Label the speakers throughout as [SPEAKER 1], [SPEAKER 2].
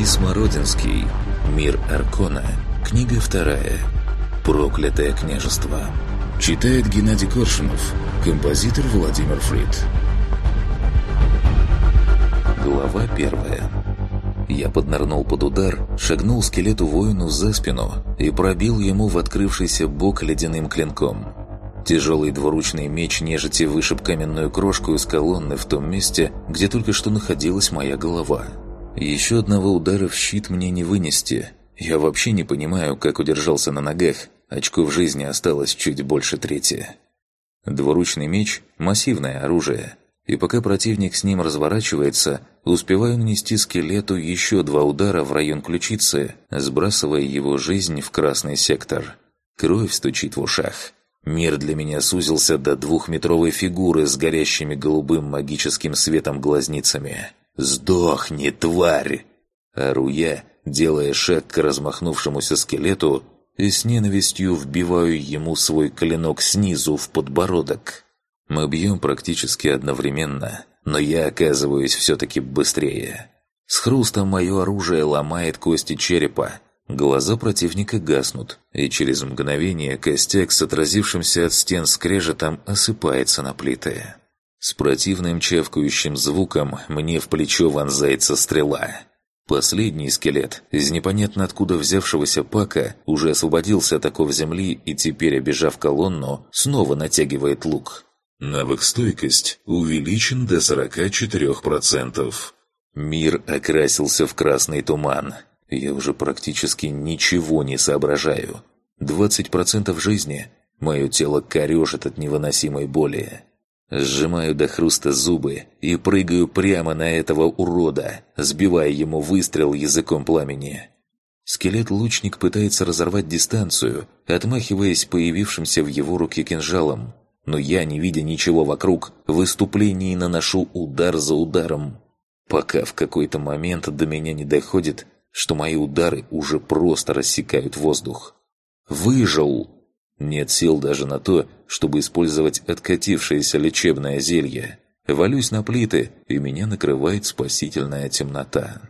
[SPEAKER 1] Смородинский. Мир Аркона. Книга 2. Проклятое княжество. Читает Геннадий Коршунов. Композитор Владимир Фрид. Глава 1. Я поднырнул под удар, шагнул скелету-воину за спину и пробил ему в открывшийся бок ледяным клинком. Тяжелый двуручный меч нежити вышиб каменную крошку из колонны в том месте, где только что находилась моя голова. Еще одного удара в щит мне не вынести. Я вообще не понимаю, как удержался на ногах. Очков жизни осталось чуть больше трети. Двуручный меч – массивное оружие. И пока противник с ним разворачивается, успеваю нанести скелету еще 2 удара в район ключицы, сбрасывая его жизнь в красный сектор. Кровь стучит в ушах. Мир для меня сузился до 2-метровой фигуры с горящими голубым магическим светом глазницами. «Сдохни, тварь!» ору я, делая шаг к размахнувшемуся скелету и с ненавистью вбиваю ему свой клинок снизу в подбородок. Мы бьем практически одновременно, но я оказываюсь все-таки быстрее. С хрустом мое оружие ломает кости черепа. Глаза противника гаснут, и через мгновение костяк с отразившимся от стен скрежетом осыпается на плиты. С противным чавкающим звуком мне в плечо вонзается стрела. Последний скелет из непонятно откуда взявшегося пака уже освободился от оков земли и теперь, обежав колонну, снова натягивает лук. Навык стойкость увеличен до 44%. Мир окрасился в красный туман. Я уже практически ничего не соображаю. 20% жизни. Мое тело корежит от невыносимой боли. Сжимаю до хруста зубы и прыгаю прямо на этого урода, сбивая ему выстрел языком пламени. Скелет-лучник пытается разорвать дистанцию, отмахиваясь появившимся в его руке кинжалом. Но я, не видя ничего вокруг, в выступлении наношу удар за ударом. Пока в какой-то момент до меня не доходит, что мои удары уже просто рассекают воздух. Выжил! Нет сил даже на то, чтобы использовать откатившееся лечебное зелье. Валюсь на плиты, и меня накрывает спасительная темнота.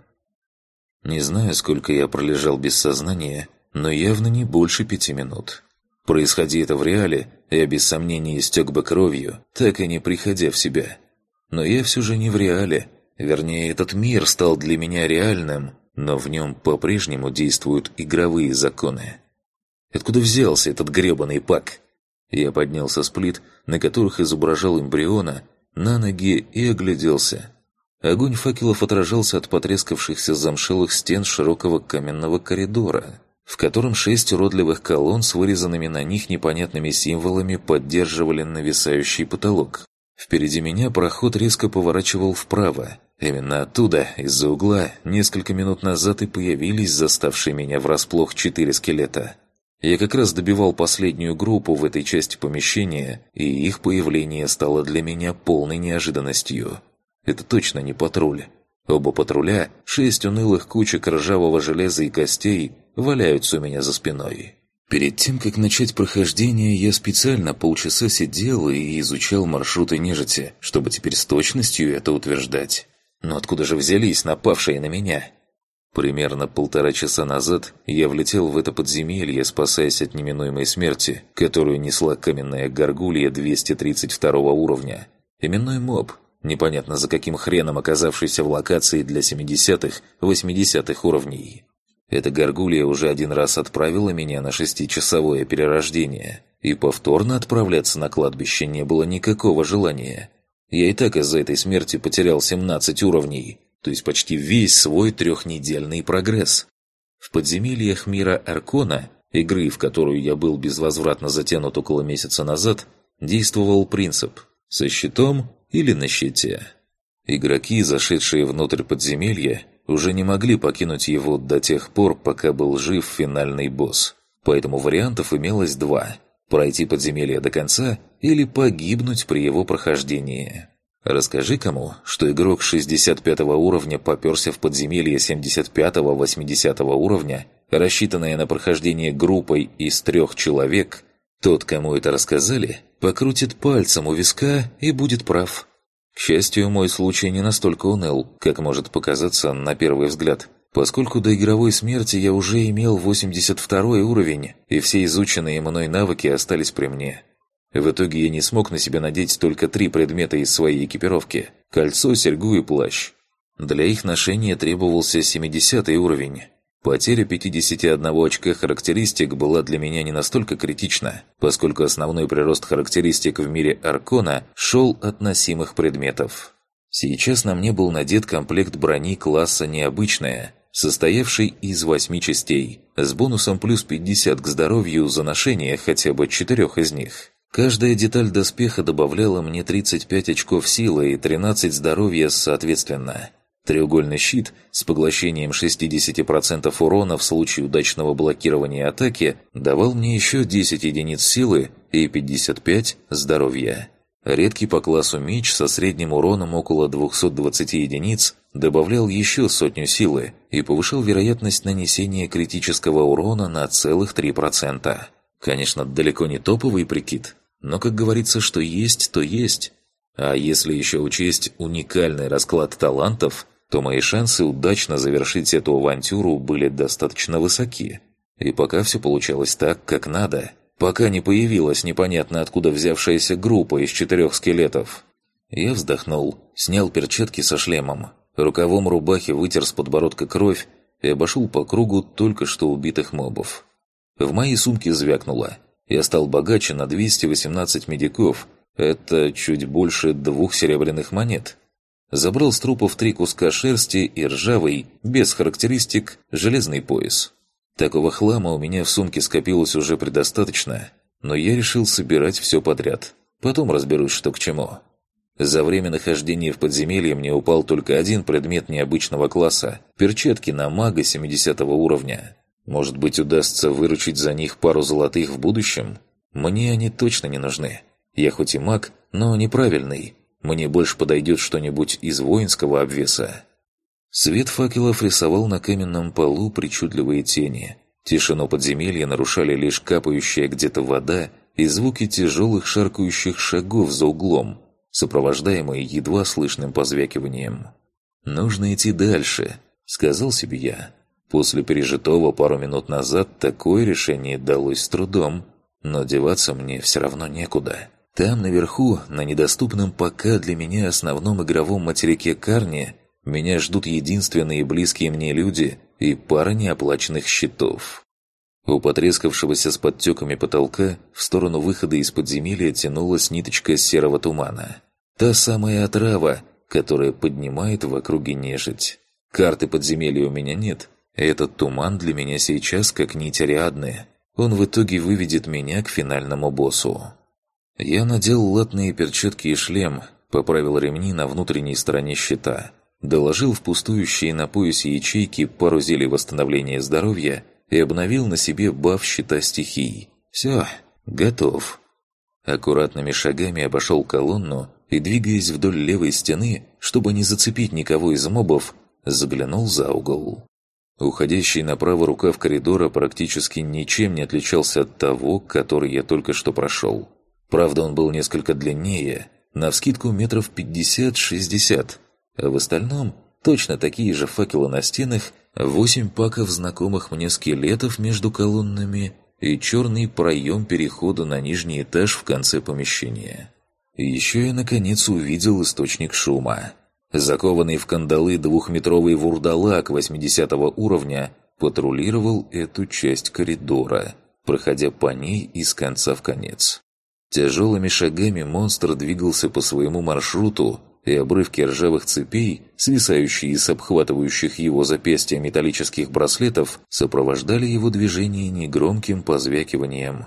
[SPEAKER 1] Не знаю, сколько я пролежал без сознания, но явно не больше 5 минут. Происходи это в реале, я без сомнения истек бы кровью, так и не приходя в себя. Но я все же не в реале. Вернее, этот мир стал для меня реальным, но в нем по-прежнему действуют игровые законы. Откуда взялся этот гребаный пак? Я поднялся с плит, на которых изображал эмбриона, на ноги и огляделся. Огонь факелов отражался от потрескавшихся замшелых стен широкого каменного коридора, в котором 6 уродливых колонн с вырезанными на них непонятными символами поддерживали нависающий потолок. Впереди меня проход резко поворачивал вправо. Именно оттуда, из-за угла, несколько минут назад и появились заставшие меня врасплох 4 скелета. Я как раз добивал последнюю группу в этой части помещения, и их появление стало для меня полной неожиданностью. Это точно не патруль. Оба патруля, 6 унылых кучек ржавого железа и костей, валяются у меня за спиной. Перед тем, как начать прохождение, я специально полчаса сидел и изучал маршруты нежити, чтобы теперь с точностью это утверждать. Но откуда же взялись напавшие на меня? Примерно 1,5 часа назад я влетел в это подземелье, спасаясь от неминуемой смерти, которую несла каменная горгулья 232 уровня. Именной моб, непонятно за каким хреном оказавшийся в локации для 70-х, 80-х уровней. Эта горгулья уже 1 раз отправила меня на 6-часовое перерождение, и повторно отправляться на кладбище не было никакого желания. Я и так из-за этой смерти потерял 17 уровней, то есть почти весь свой 3-недельный прогресс. В подземельях мира Аркона, игры, в которую я был безвозвратно затянут около месяца назад, действовал принцип «со щитом или на щите». Игроки, зашедшие внутрь подземелья, уже не могли покинуть его до тех пор, пока был жив финальный босс. Поэтому вариантов имелось 2 – пройти подземелье до конца или погибнуть при его прохождении. Расскажи кому, что игрок 65 уровня попёрся в подземелье 75-80 уровня, рассчитанное на прохождение группой из 3 человек, тот, кому это рассказали, покрутит пальцем у виска и будет прав. К счастью, мой случай не настолько уныл, как может показаться на первый взгляд. поскольку до игровой смерти я уже имел 82-й уровень, и все изученные мной навыки остались при мне. В итоге я не смог на себя надеть только 3 предмета из своей экипировки – кольцо, серьгу и плащ. Для их ношения требовался 70-й уровень. Потеря 51 очка характеристик была для меня не настолько критична, поскольку основной прирост характеристик в мире Аркона шел от носимых предметов. Сейчас на мне был надет комплект брони класса «Необычная», состоявший из 8 частей, с бонусом плюс 50 к здоровью за ношение хотя бы 4 из них. Каждая деталь доспеха добавляла мне 35 очков силы и 13 здоровья соответственно. Треугольный щит с поглощением 60% урона в случае удачного блокирования атаки давал мне еще 10 единиц силы и 55 здоровья. Редкий по классу меч со средним уроном около 220 единиц добавлял еще 100 силы и повышал вероятность нанесения критического урона на целых 3%. Конечно, далеко не топовый прикид, но, как говорится, что есть, то есть. А если еще учесть уникальный расклад талантов, то мои шансы удачно завершить эту авантюру были достаточно высоки. И пока все получалось так, как надо, пока не появилась непонятно откуда взявшаяся группа из 4 скелетов. Я вздохнул, снял перчатки со шлемом, рукавом рубахи вытер с подбородка кровь и обошел по кругу только что убитых мобов. В моей сумке звякнуло. Я стал богаче на 218 медиков. Это чуть больше 2 серебряных монет. Забрал с трупов 3 куска шерсти и ржавый, без характеристик, железный пояс. Такого хлама у меня в сумке скопилось уже предостаточно, но я решил собирать все подряд. Потом разберусь, что к чему. За время нахождения в подземелье мне упал только один предмет необычного класса – перчатки на мага 70 уровня. Может быть, удастся выручить за них пару золотых в будущем? Мне они точно не нужны. Я хоть и маг, но неправильный. Мне больше подойдет что-нибудь из воинского обвеса. Свет факелов рисовал на каменном полу причудливые тени. Тишину подземелья нарушали лишь капающая где-то вода и звуки тяжелых шаркающих шагов за углом, сопровождаемые едва слышным позвякиванием. «Нужно идти дальше», — сказал себе я. После пережитого пару минут назад такое решение далось с трудом, но деваться мне все равно некуда. Там наверху, на недоступном пока для меня основном игровом материке Карни, меня ждут единственные близкие мне люди и пара неоплаченных счетов. У потрескавшегося с подтеками потолка в сторону выхода из подземелья тянулась ниточка серого тумана. Та самая отрава, которая поднимает в округе нежить. Карты подземелья у меня нет. Этот туман для меня сейчас как нить Ариадны. Он в итоге выведет меня к финальному боссу. Я надел латные перчатки и шлем, поправил ремни на внутренней стороне щита, доложил в пустующие на поясе ячейки пару зелий восстановления здоровья и обновил на себе баф щита стихий. Все, готов. Аккуратными шагами обошел колонну и, двигаясь вдоль левой стены, чтобы не зацепить никого из мобов, заглянул за угол. Уходящий направо рукав коридора практически ничем не отличался от того, который я только что прошел. Правда, он был несколько длиннее, навскидку метров 50-60, а в остальном точно такие же факелы на стенах, 8 паков знакомых мне скелетов между колоннами и черный проем перехода на нижний этаж в конце помещения. И еще я наконец увидел источник шума. Закованный в кандалы 2-метровый вурдалак 80 уровня патрулировал эту часть коридора, проходя по ней из конца в конец. Тяжелыми шагами монстр двигался по своему маршруту, и обрывки ржавых цепей, свисающие с обхватывающих его запястья металлических браслетов, сопровождали его движение негромким позвякиванием.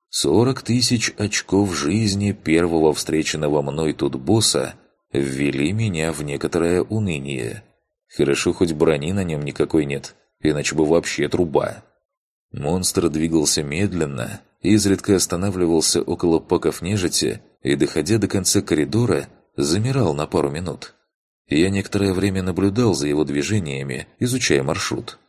[SPEAKER 1] 40 000 очков жизни первого встреченного мной тут босса ввели меня в некоторое уныние. Хорошо, хоть брони на нем никакой нет, иначе бы вообще труба. Монстр двигался медленно, изредка останавливался около паков нежити и, доходя до конца коридора, замирал на пару минут. Я некоторое время наблюдал за его движениями, изучая маршрут.